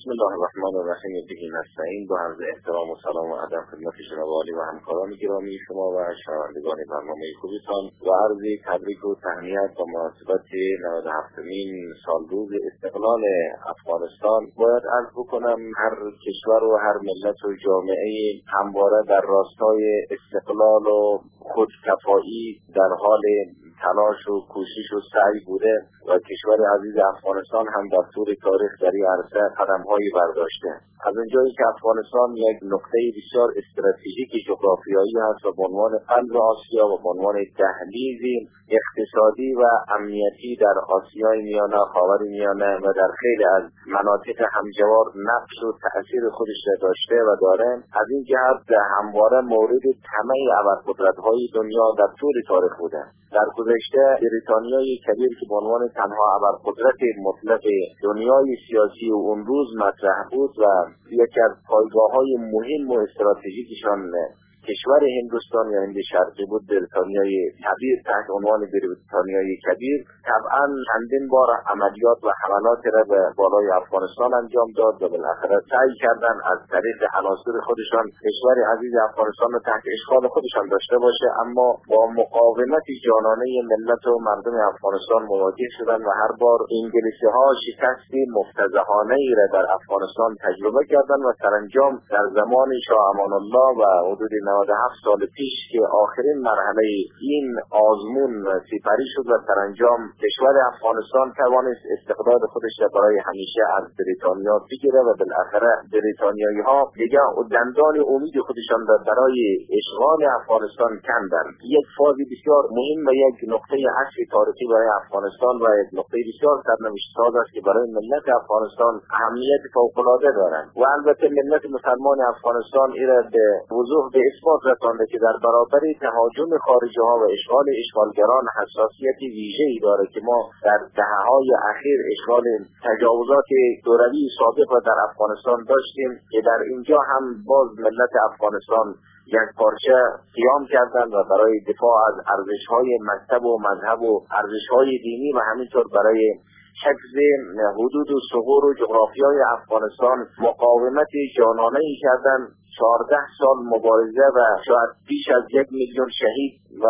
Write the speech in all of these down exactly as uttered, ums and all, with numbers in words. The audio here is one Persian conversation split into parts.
بسم الله الرحمن الرحیم. به نستعین. با عرض احترام و سلام و ادب خدمت جناب عالی و همکاران گرامی شما و شنوندگان برنامه خوبتان و عرض تبریک و تهنیت با مناسبت نود و هفتمین سالروز استقلال افغانستان. باید عرض بکنم هر کشور و هر ملت و جامعه همواره در راستای استقلال و خودکفایی در حال تلاش و کوشش و سعی بوده و کشور عزیز افغانستان هم در طول تاریخ در این عرصه قدم‌هایی برداشته. از اونجایی که افغانستان یک نقطه بسیار استراتژیک جغرافیایی است و به عنوان قلب آسیا و به عنوان دهلیز اقتصادی و امنیتی در آسیای میانه، خاورمیانه و در خیلی از مناطق همجوار نقش و تأثیر خودش را داشته و داره، از این جهت همواره مورد طمع ابرقدرت‌های دنیا در طول تاریخ بوده. در گذشته بریتانیای کبیر که به عنوان تنها ابرقدرت مطلق دنیای سیاسی و اون روز مطرح بود و یکی از پایگاه‌های مهم و استراتژیکشان کشور هندوستان یا هند شرقی بود، بریتانیای کبیر تحت عنوان بریتانیای کبیر طبعا چندین بار عملیات و حملات را به بالای افغانستان انجام داد و بالاخره سعی کردن از طریق عناصر خودشان کشور عزیز افغانستان را تحت اشغال خودشان داشته باشه، اما با مقاومت جانانه ملت و مردم افغانستان مواجه شدن و هر بار انگلیسی ها شکستی مفتضحانه ای را در افغانستان تجربه کردن و سرانجام در زمان شاه امان الله و حدود نود و هفت سال پیش که آخرین مرحله این آزمون سپری شد و سرانجام کشور افغانستان توانست استقلال خودش را برای همیشه از بریتانیا بگیره و بالاخره بریتانیایی ها دیگه دندان امید خودشان را برای اشغال افغانستان کندند. یک فاز بسیار مهم و یک نقطه عطف تاریخی برای افغانستان و یک نقطه بسیار سرنوشت ساز است که برای ملت افغانستان اهمیت فوق‌العاده دارند و البته ملت مسلمان افغانستان ایرا به وضوح به اثبات رسانده که در برابر تهاجم خارجی ها و اشغال اشغالگران حساسیت ویژه‌ای داره که ما در دهه‌های اخیر اشغال تجاوزات شوروی سابق و در افغانستان داشتیم که در اینجا هم باز ملت افغانستان یک پارچه قیام کردند و برای دفاع از ارزش‌های مذهب و مذهب و ارزش‌های دینی و همینطور برای حفظ حدود و ثغور و جغرافیای افغانستان مقاومت جانانه‌ای کردند. چهارده سال مبارزه و شاید بیش از یک میلیون شهید و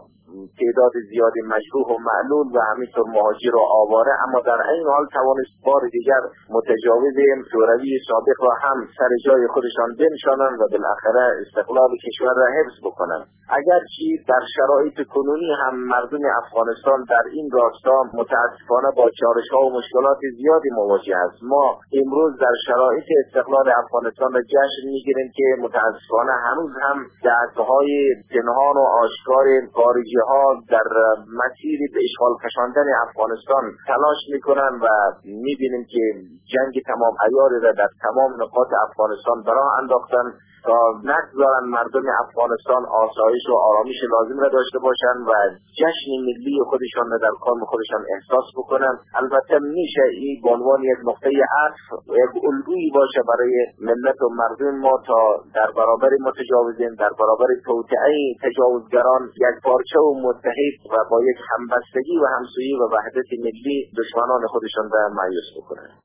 تعداد زیادی مجروح و معلول و همینطور مهاجر و آواره، اما در این حال توانست بار دیگر متجاوز شوروی سابق را هم سر جای خودشان بنشانند و بالاخره استقلال کشور را حفظ بکنند. اگرچه در شرایط کنونی هم مردم افغانستان در این راستا متاسفانه با چالش‌ها و مشکلات زیادی مواجه است. ما امروز در شرایط استقلال افغانستان را جشن می‌گیریم که متاسفانه هنوز هم دست‌های پنهان و آشکار خارجی ها در مسیر به اشغال کشاندن افغانستان تلاش میکنن و میبینیم که جنگ تمام عیاری را در تمام نقاط افغانستان براه انداختن تا نگذارن مردم افغانستان آسایش و آرامش لازم را داشته باشند و جشن ملی خودشان را در قوم خودشان احساس بکنن. البته میشه این به عنوان یک نقطه عطف یک الگویی باشه برای ملت و مردم ما تا در برابر متجاوزین، در برابر توطئه تجاوزگران یک پارچه و متحد و با یک همبستگی و همسویی و وحدت ملی دشمنان خودشان را مایوس بکنند.